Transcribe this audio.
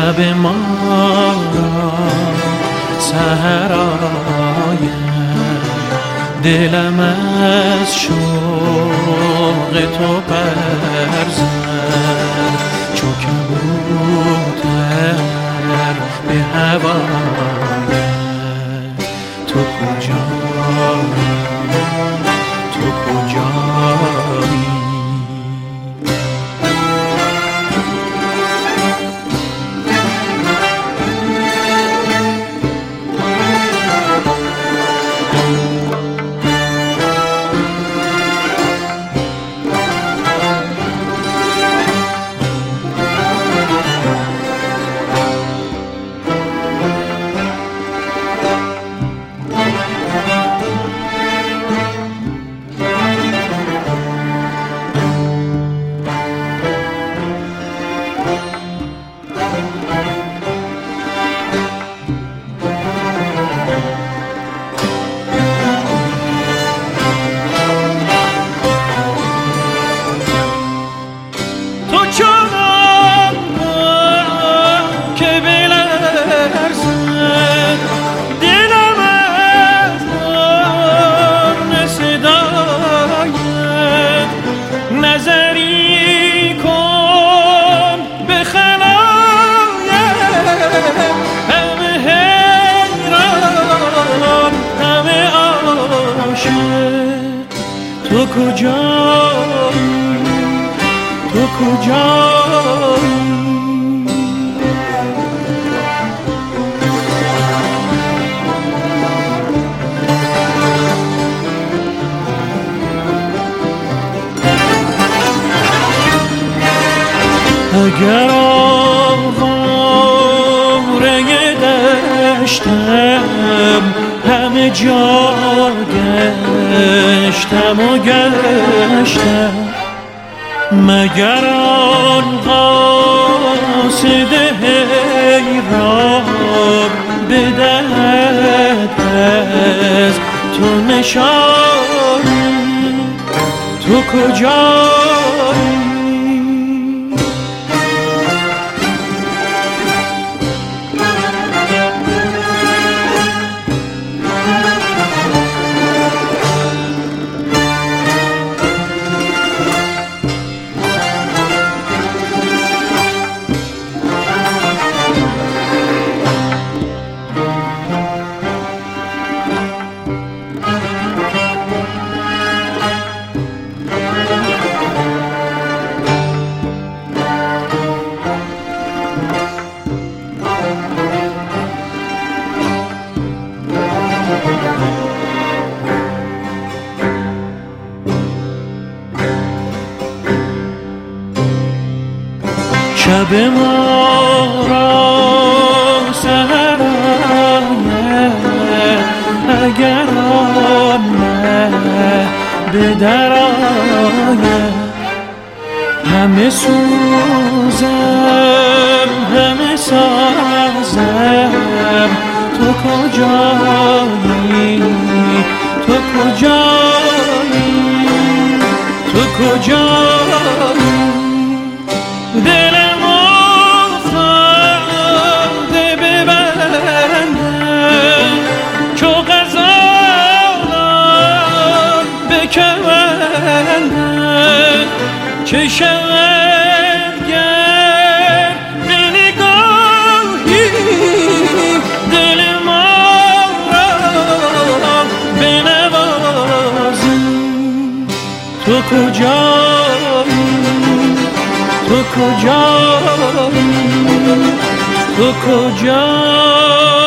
شب ما را سحر آید، دلم از شوق تو پر زد، چو کبوتر به هوایت. تو کجایی، تو کجایی؟ تو کجایی، تو کجایی؟ اگر آواره دشتم، همه جا گشتم و گشتم، مگر آن قاصد حیران بدهد از تو نشانی؟ تو کجایی؟ شب ما را سحر آید، اگر آن مه به در آید، همه سوزم همه سازم. تو کجایی، تو کجایی، تو کجایی؟ دلم افتاده به بندم، چو غزالان به کمندم، چه شود گر به نگاهی دل ما را بنوازی؟ تو کجایی، تو کجایی، تو کجایی؟